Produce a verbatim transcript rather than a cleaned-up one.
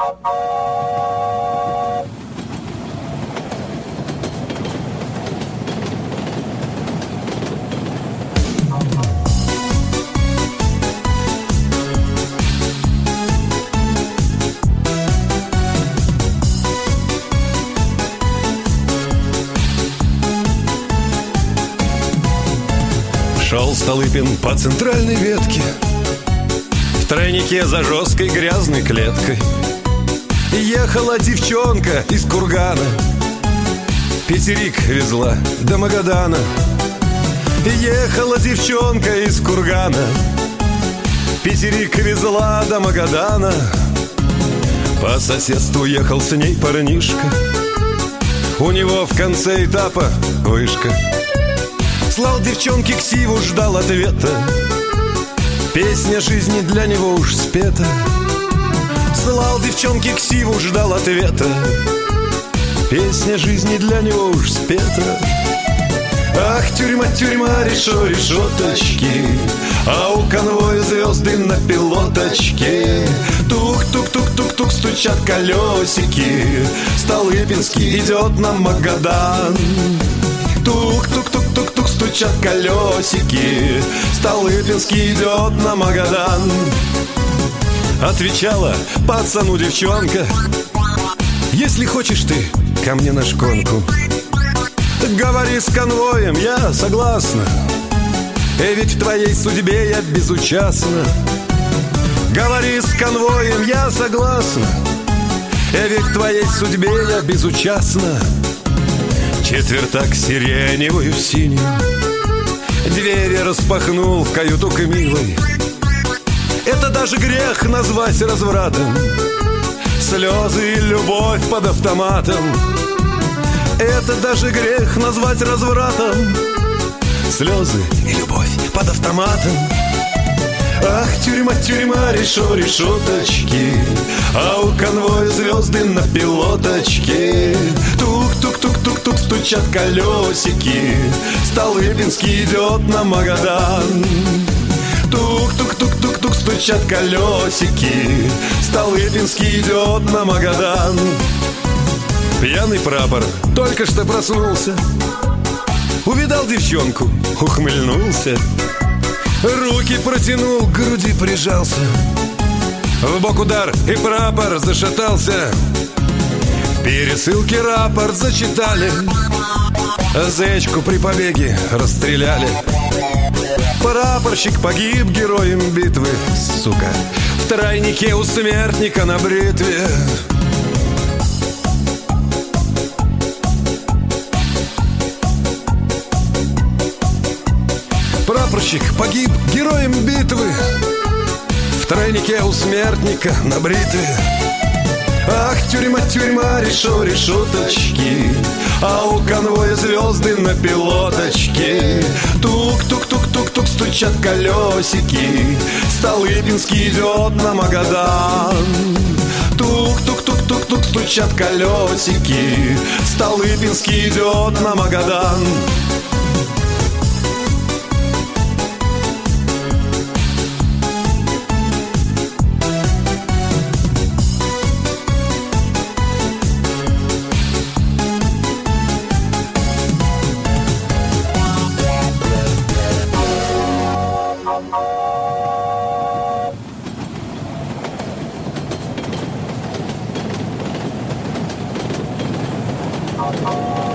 Шел Столыпин по центральной ветке, в тройнике за жесткой грязной клеткой. Ехала девчонка из Кургана, Петерик везла до Магадана. Ехала девчонка из Кургана, Петерик везла до Магадана. По соседству ехал с ней парнишка, у него в конце этапа вышка. Слал девчонке ксиву, ждал ответа, песня жизни для него уж спета. Слал девчонке ксиву, ждал ответа, песня жизни для него уж спета. Ах, тюрьма, тюрьма, решо, решеточки, а у конвоя звезды на пилоточке. Тук-тук-тук-тук-тук стучат колесики, Столыпинский идет на Магадан. Тук-тук-тук-тук-тук стучат колесики, Столыпинский идет на Магадан. Отвечала пацану девчонка: если хочешь ты ко мне на шконку, говори с конвоем, я согласна, и ведь в твоей судьбе я безучастна. Говори с конвоем, я согласна, и ведь в твоей судьбе я безучастна. Четвертак сиреневую синюю двери распахнул в каюту к милой. Это даже грех назвать развратом, слезы и любовь под автоматом. Это даже грех назвать развратом, слезы и любовь под автоматом. Ах, тюрьма, тюрьма, решо, решеточки, а у конвоя звезды на пилоточке. Тук-тук-тук-тук-тук стучат колесики, Столыпинский идет на Магадан. Тук-тук-тук-тук-тук стучат колесики, Столыпинский идет на Магадан. Пьяный прапор только что проснулся, увидал девчонку, ухмыльнулся, руки протянул, к груди прижался. В бок удар, и прапор зашатался. В пересылке рапорт зачитали, зечку при побеге расстреляли. Прапорщик погиб героем битвы, сука, в тройнике у смертника на бритве. Прапорщик погиб героем битвы, в тройнике у смертника на бритве. Ах, тюрьма, тюрьма, решо, решеточки, а у конвоя звезды на пилоточке. Тук-тук-тук-тук-тук стучат колесики, Столыпинский идет на Магадан. Тук-тук-тук-тук-тук стучат колесики, Столыпинский идет на Магадан. Oh,